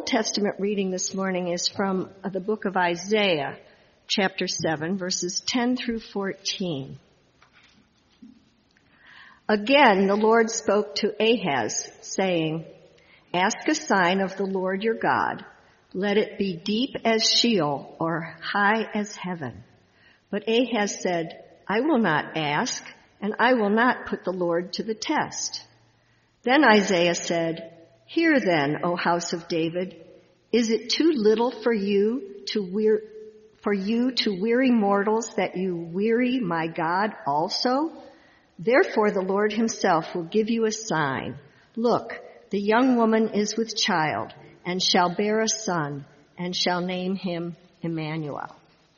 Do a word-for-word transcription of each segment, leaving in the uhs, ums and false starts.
Old Testament reading this morning is from the book of Isaiah, chapter seven, verses ten through fourteen. Again, the Lord spoke to Ahaz, saying, "Ask a sign of the Lord your God. Let it be deep as Sheol or high as heaven." But Ahaz said, "I will not ask, and I will not put the Lord to the test." Then Isaiah said, "Hear then, O house of David, is it too little for you to wear, for you to weary mortals that you weary my God also? Therefore the Lord himself will give you a sign. Look, the young woman is with child, and shall bear a son, and shall name him Emmanuel."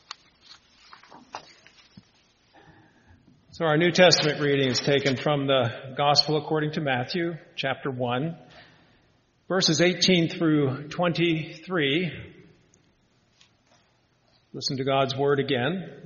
So our New Testament reading is taken from the Gospel according to Matthew, chapter one, verses eighteen through twenty-three. Listen to God's word again.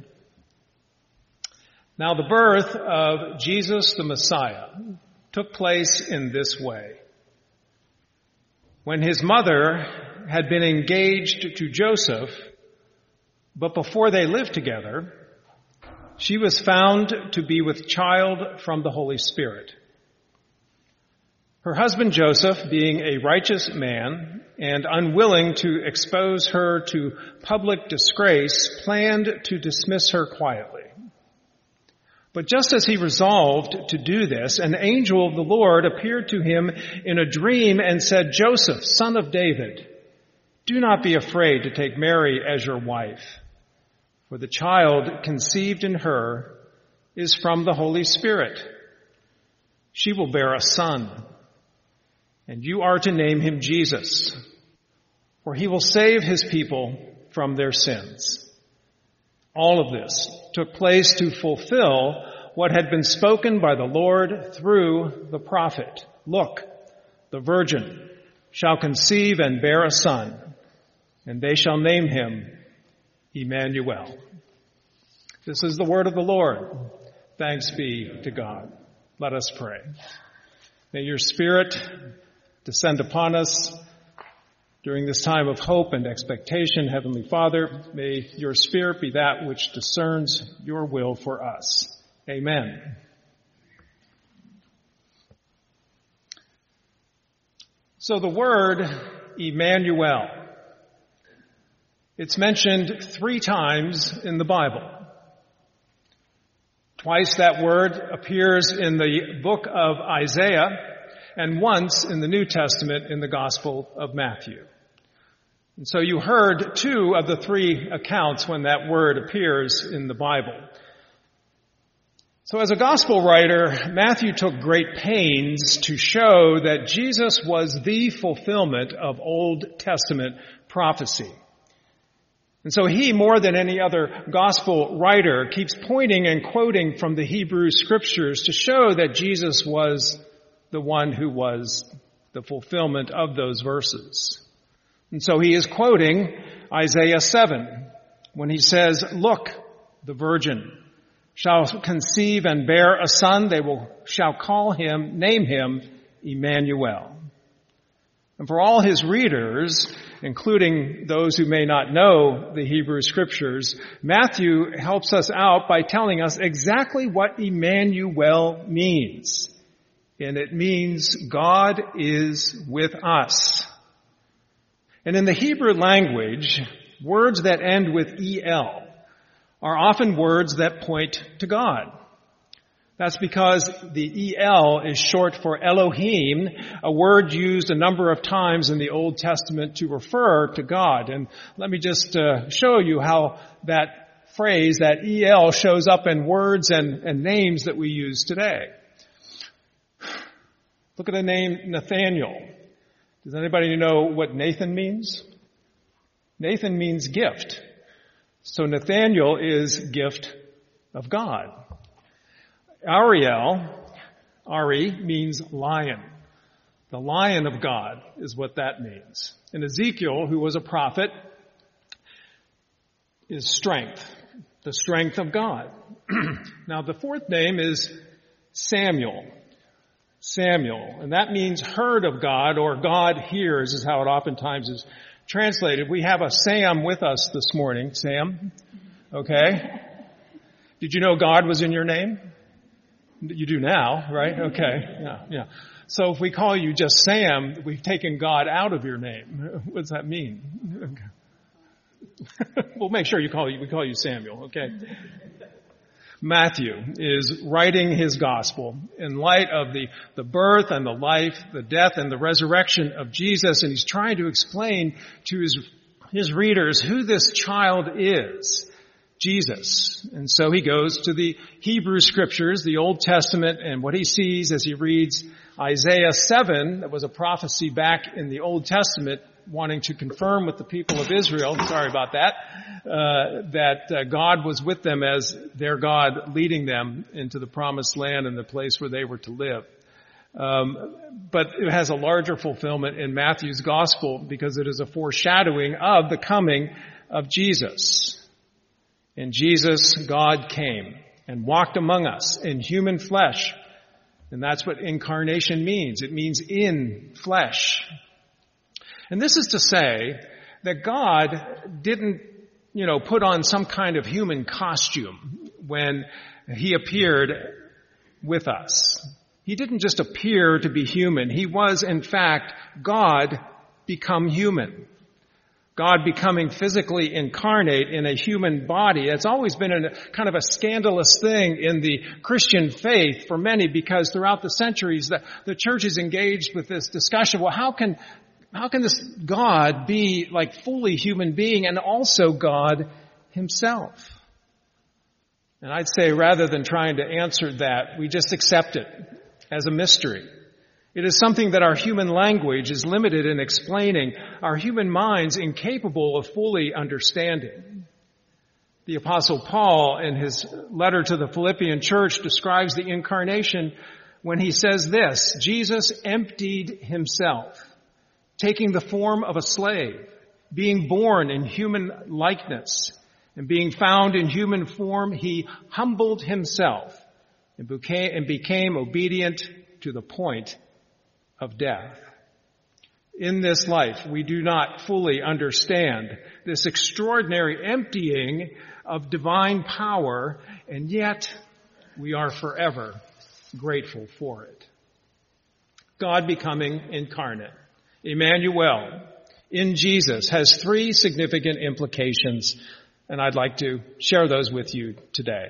Now the birth of Jesus the Messiah took place in this way. When his mother had been engaged to Joseph, but before they lived together, she was found to be with child from the Holy Spirit. Her husband Joseph, being a righteous man and unwilling to expose her to public disgrace, planned to dismiss her quietly. But just as he resolved to do this, an angel of the Lord appeared to him in a dream and said, "Joseph, son of David, do not be afraid to take Mary as your wife, for the child conceived in her is from the Holy Spirit. She will bear a son, and you are to name him Jesus, for he will save his people from their sins." All of this took place to fulfill what had been spoken by the Lord through the prophet. "Look, the virgin shall conceive and bear a son, and they shall name him Emmanuel." This is the word of the Lord. Thanks be to God. Let us pray. May your Spirit descend upon us during this time of hope and expectation. Heavenly Father, may your Spirit be that which discerns your will for us. Amen. So the word Emmanuel, it's mentioned three times in the Bible. Twice that word appears in the book of Isaiah, and once in the New Testament in the Gospel of Matthew. And so you heard two of the three accounts when that word appears in the Bible. So as a gospel writer, Matthew took great pains to show that Jesus was the fulfillment of Old Testament prophecy. And so he, more than any other gospel writer, keeps pointing and quoting from the Hebrew scriptures to show that Jesus was the one who was the fulfillment of those verses. And so he is quoting Isaiah seven when he says, "Look, the virgin shall conceive and bear a son. They will shall call him, name him Emmanuel." And for all his readers, including those who may not know the Hebrew scriptures, Matthew helps us out by telling us exactly what Emmanuel means. And it means God is with us. And in the Hebrew language, words that end with E-L are often words that point to God. That's because the E-L is short for Elohim, a word used a number of times in the Old Testament to refer to God. And let me just uh, show you how that phrase, that E-L, shows up in words and, and names that we use today. Look at the name Nathaniel. Does anybody know what Nathan means? Nathan means gift. So Nathaniel is gift of God. Ariel, Ari, means lion. The lion of God is what that means. And Ezekiel, who was a prophet, is strength, the strength of God. Now the fourth name is Samuel. Samuel. And that means heard of God, or God hears is how it oftentimes is translated. We have a Sam with us this morning. Sam? Okay. Did you know God was in your name? You do now, right? Okay. Yeah, yeah. So if we call you just Sam, we've taken God out of your name. What does that mean? Okay. We'll make sure you call you, we call you Samuel, okay? Matthew is writing his gospel in light of the, the birth and the life, the death and the resurrection of Jesus, and he's trying to explain to his, his readers who this child is, Jesus. And so he goes to the Hebrew scriptures, the Old Testament, and what he sees as he reads Isaiah seven, that was a prophecy back in the Old Testament, wanting to confirm with the people of Israel, sorry about that, uh, that uh, God was with them as their God, leading them into the promised land and the place where they were to live. Um, but it has a larger fulfillment in Matthew's gospel because it is a foreshadowing of the coming of Jesus. And Jesus, God came and walked among us in human flesh. And that's what incarnation means. It means in flesh. And this is to say that God didn't, you know, put on some kind of human costume when he appeared with us. He didn't just appear to be human. He was, in fact, God become human. God becoming physically incarnate in a human body. It's always been a kind of a scandalous thing in the Christian faith for many, because throughout the centuries the, the church is engaged with this discussion. Well, how can how can this God be like fully human being and also God himself? And I'd say rather than trying to answer that, we just accept it as a mystery. It is something that our human language is limited in explaining, our human minds incapable of fully understanding. The Apostle Paul, in his letter to the Philippian church, describes the incarnation when he says this: Jesus emptied himself, taking the form of a slave, being born in human likeness, and being found in human form, he humbled himself and became, and became obedient to the point of death. In this life, we do not fully understand this extraordinary emptying of divine power, and yet we are forever grateful for it. God becoming incarnate, Emmanuel, in Jesus, has three significant implications, and I'd like to share those with you today.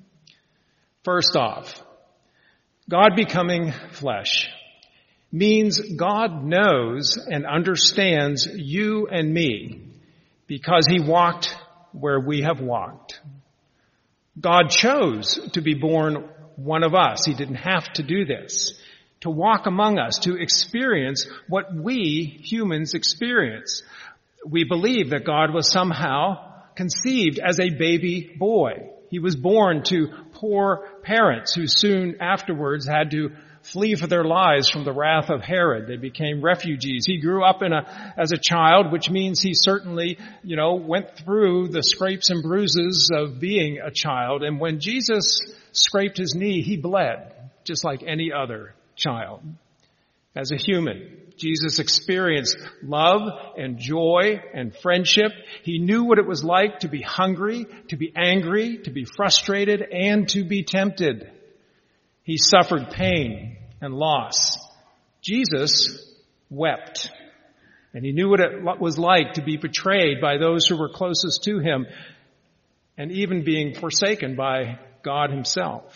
First off, God becoming flesh means God knows and understands you and me because he walked where we have walked. God chose to be born one of us. He didn't have to do this. To walk among us, to experience what we humans experience. We believe that God was somehow conceived as a baby boy. He was born to poor parents who soon afterwards had to flee for their lives from the wrath of Herod. They became refugees. He grew up in a, as a child, which means he certainly, you know, went through the scrapes and bruises of being a child. And when Jesus scraped his knee, he bled, just like any other child. As a human, Jesus experienced love and joy and friendship. He knew what it was like to be hungry, to be angry, to be frustrated, and to be tempted. He suffered pain and loss. Jesus wept. And he knew what it was like to be betrayed by those who were closest to him, and even being forsaken by God himself.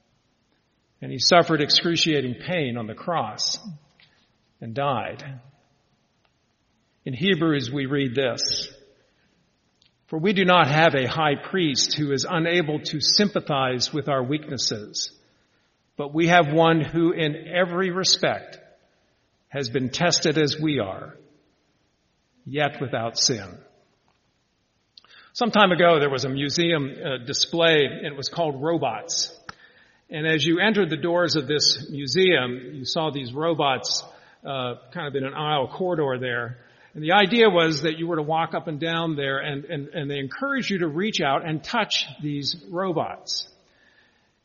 And he suffered excruciating pain on the cross and died. In Hebrews we read this: "For we do not have a high priest who is unable to sympathize with our weaknesses, but we have one who in every respect has been tested as we are, yet without sin." Some time ago there was a museum uh, display, and it was called Robots. And as you entered the doors of this museum, you saw these robots uh, kind of in an aisle corridor there. And the idea was that you were to walk up and down there, and, and, and they encouraged you to reach out and touch these robots.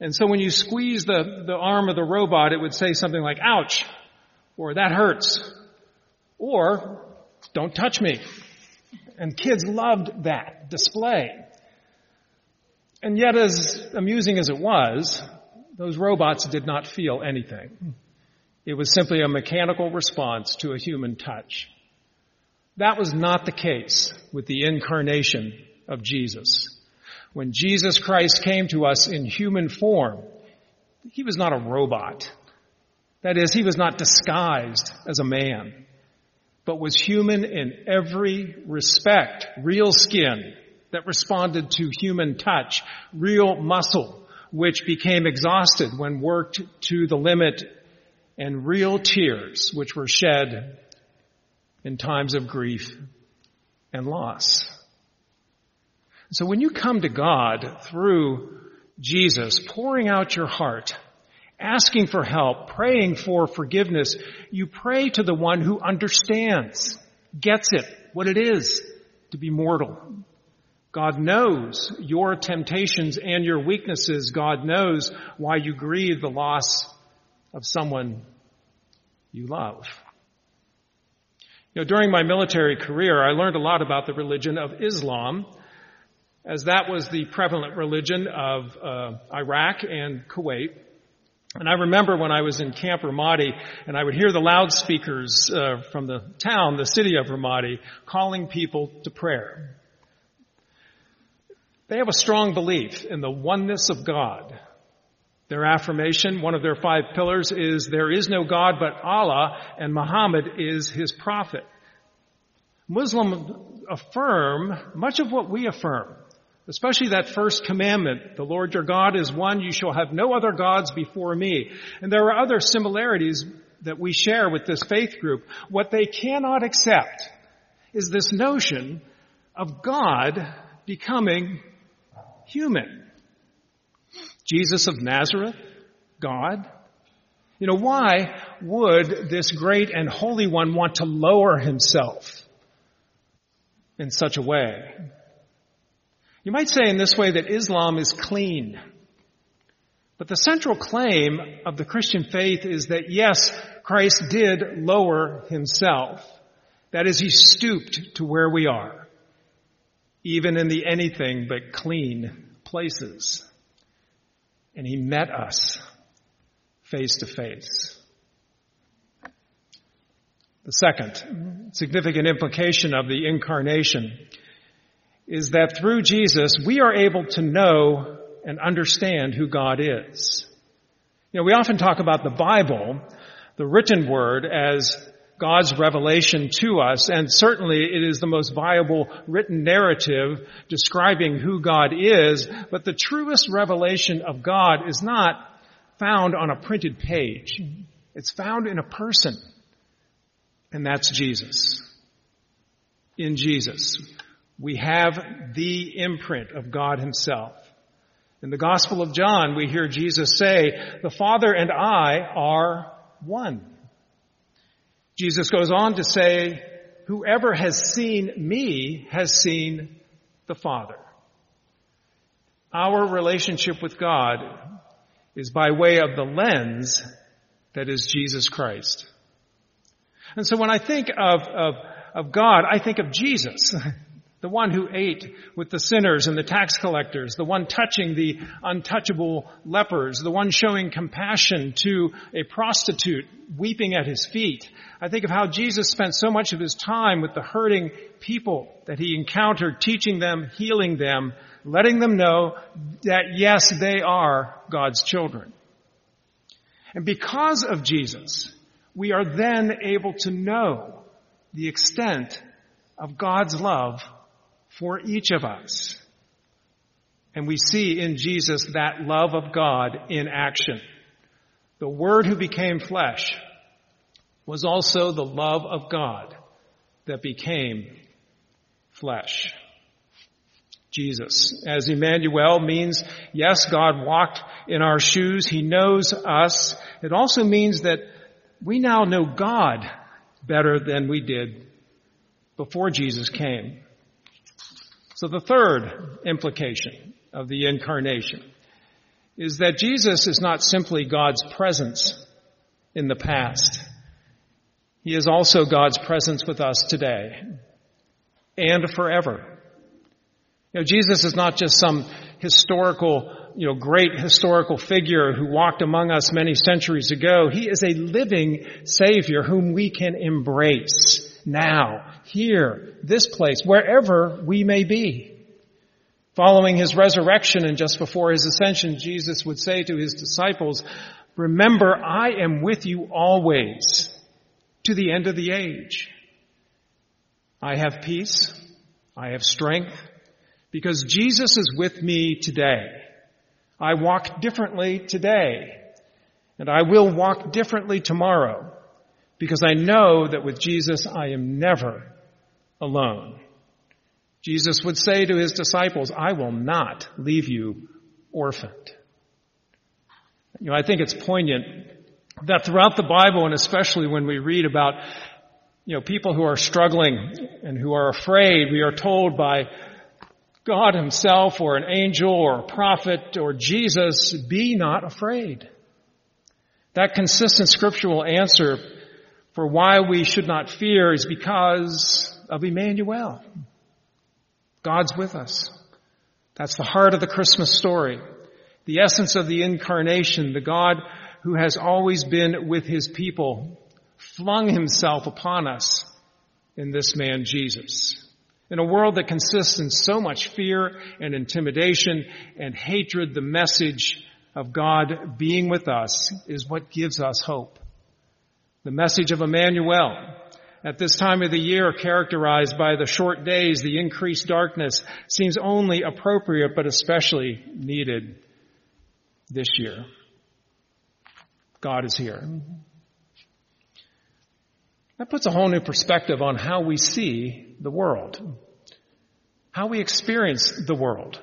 And so when you squeeze the, the arm of the robot, it would say something like, ouch, or that hurts, or don't touch me. And kids loved that display. And yet, as amusing as it was, those robots did not feel anything. It was simply a mechanical response to a human touch. That was not the case with the incarnation of Jesus. When Jesus Christ came to us in human form, he was not a robot. That is, he was not disguised as a man, but was human in every respect. Real skin that responded to human touch, real muscle which became exhausted when worked to the limit, and real tears which were shed in times of grief and loss. So when you come to God through Jesus, pouring out your heart, asking for help, praying for forgiveness, you pray to the one who understands, gets it, what it is to be mortal. God knows your temptations and your weaknesses. God knows why you grieve the loss of someone you love. You know, during my military career, I learned a lot about the religion of Islam, as that was the prevalent religion of uh, Iraq and Kuwait. And I remember when I was in Camp Ramadi, and I would hear the loudspeakers uh, from the town, the city of Ramadi, calling people to prayer. They have a strong belief in the oneness of God. Their affirmation, one of their five pillars, is there is no God but Allah, and Muhammad is his prophet. Muslims affirm much of what we affirm, especially that first commandment, the Lord your God is one, you shall have no other gods before me. And there are other similarities that we share with this faith group. What they cannot accept is this notion of God becoming human. Jesus of Nazareth, God. You know, why would this great and holy one want to lower himself in such a way? You might say in this way that Islam is clean. But the central claim of the Christian faith is that yes, Christ did lower himself. That is, he stooped to where we are, even in the anything but clean places. And he met us face to face. The second significant implication of the incarnation is that through Jesus, we are able to know and understand who God is. You know, we often talk about the Bible, the written word, as God's revelation to us, and certainly it is the most viable written narrative describing who God is, but the truest revelation of God is not found on a printed page. It's found in a person, and that's Jesus. In Jesus, we have the imprint of God himself. In the Gospel of John, we hear Jesus say, "The Father and I are one." Jesus goes on to say, "Whoever has seen me has seen the Father." Our relationship with God is by way of the lens that is Jesus Christ. And so when I think of, of, of God, I think of Jesus, the one who ate with the sinners and the tax collectors, the one touching the untouchable lepers, the one showing compassion to a prostitute weeping at his feet. I think of how Jesus spent so much of his time with the hurting people that he encountered, teaching them, healing them, letting them know that yes, they are God's children. And because of Jesus, we are then able to know the extent of God's love for each of us. And we see in Jesus that love of God in action. The Word who became flesh was also the love of God that became flesh. Jesus, as Emmanuel, means, yes, God walked in our shoes. He knows us. It also means that we now know God better than we did before Jesus came. So the third implication of the incarnation is that Jesus is not simply God's presence in the past. He is also God's presence with us today and forever. You know, Jesus is not just some historical, you know, great historical figure who walked among us many centuries ago. He is a living Savior whom we can embrace now, here, this place, wherever we may be. Following his resurrection and just before his ascension, Jesus would say to his disciples, "Remember, I am with you always to the end of the age. I have peace. I have strength because Jesus is with me today. I walk differently today, and I will walk differently tomorrow because I know that with Jesus I am never alone." Jesus would say to his disciples, "I will not leave you orphaned." You know, I think it's poignant that throughout the Bible, and especially when we read about, you know, people who are struggling and who are afraid, we are told by God himself or an angel or a prophet or Jesus, "Be not afraid." That consistent scriptural answer for why we should not fear is because of Emmanuel. God's with us. That's the heart of the Christmas story. The essence of the incarnation, the God who has always been with his people, flung himself upon us in this man Jesus. In a world that consists in so much fear and intimidation and hatred, the message of God being with us is what gives us hope. The message of Emmanuel, at this time of the year characterized by the short days, the increased darkness, seems only appropriate but especially needed this year. God is here. That puts a whole new perspective on how we see the world, how we experience the world.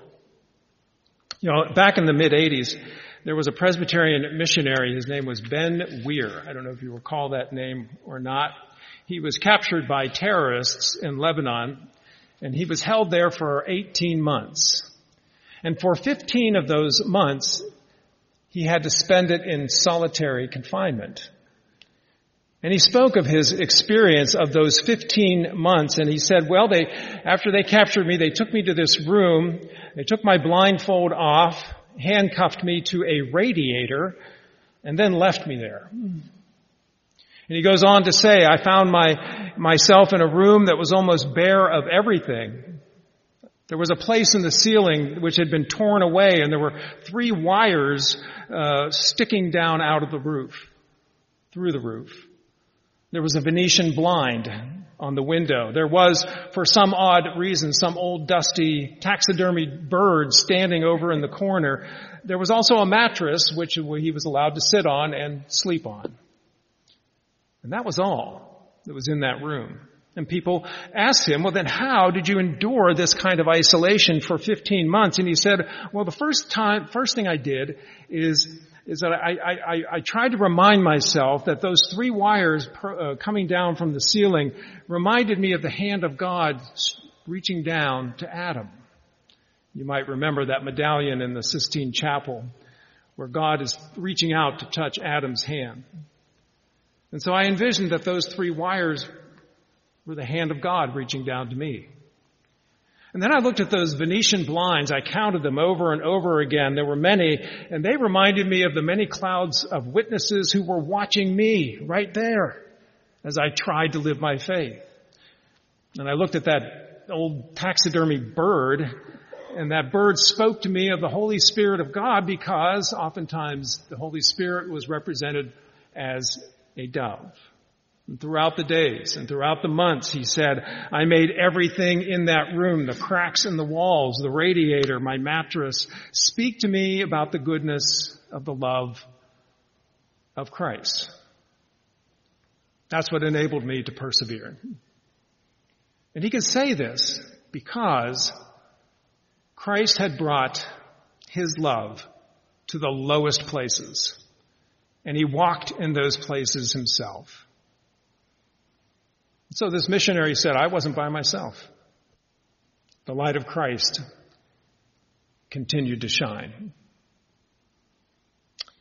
You know, back in the mid-eighties, there was a Presbyterian missionary. His name was Ben Weir. I don't know if you recall that name or not. He was captured by terrorists in Lebanon, and he was held there for eighteen months. And for fifteen of those months, he had to spend it in solitary confinement. And he spoke of his experience of those fifteen months, and he said, well, they, after they captured me, they took me to this room, they took my blindfold off, handcuffed me to a radiator, and then left me there. And he goes on to say, I found my myself in a room that was almost bare of everything. There was a place in the ceiling which had been torn away, and there were three wires uh, sticking down out of the roof, through the roof. There was a Venetian blind on the window. There was, for some odd reason, some old dusty taxidermied bird standing over in the corner. There was also a mattress which he was allowed to sit on and sleep on. And that was all that was in that room. And people asked him, well, then how did you endure this kind of isolation for fifteen months? And he said, well, the first time, first thing I did is, is that I, I, I, I tried to remind myself that those three wires per, uh, coming down from the ceiling reminded me of the hand of God reaching down to Adam. You might remember that medallion in the Sistine Chapel where God is reaching out to touch Adam's hand. And so I envisioned that those three wires were the hand of God reaching down to me. And then I looked at those Venetian blinds. I counted them over and over again. There were many, and they reminded me of the many clouds of witnesses who were watching me right there as I tried to live my faith. And I looked at that old taxidermy bird, and that bird spoke to me of the Holy Spirit of God because oftentimes the Holy Spirit was represented as a dove. And throughout the days and throughout the months, he said, I made everything in that room, the cracks in the walls, the radiator, my mattress, speak to me about the goodness of the love of Christ. That's what enabled me to persevere. And he could say this because Christ had brought his love to the lowest places, and he walked in those places himself. So this missionary said, I wasn't by myself. The light of Christ continued to shine.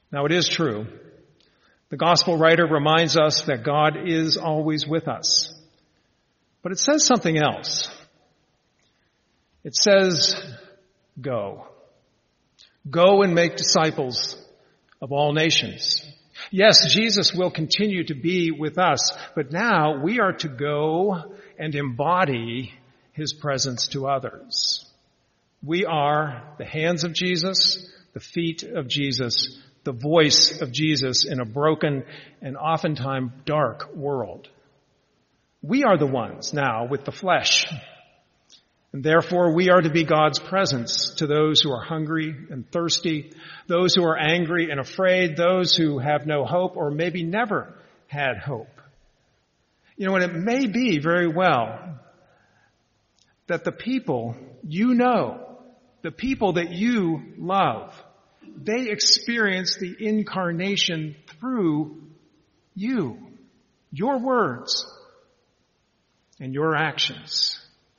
Now it is true. The gospel writer reminds us that God is always with us. But it says something else. It says, go. Go and make disciples of all nations. Yes, Jesus will continue to be with us, but now we are to go and embody his presence to others. We are the hands of Jesus, the feet of Jesus, the voice of Jesus in a broken and oftentimes dark world. We are the ones now with the flesh. And therefore we are to be God's presence to those who are hungry and thirsty, those who are angry and afraid, those who have no hope or maybe never had hope. You know, and it may be very well that the people you know, the people that you love, they experience the incarnation through you, your words, and your actions.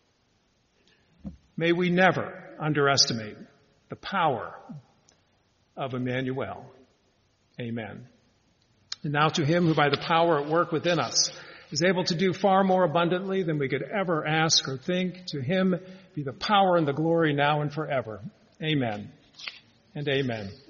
May we never underestimate the power of Emmanuel. Amen. And now to him who by the power at work within us is able to do far more abundantly than we could ever ask or think, to him be the power and the glory now and forever. Amen and amen.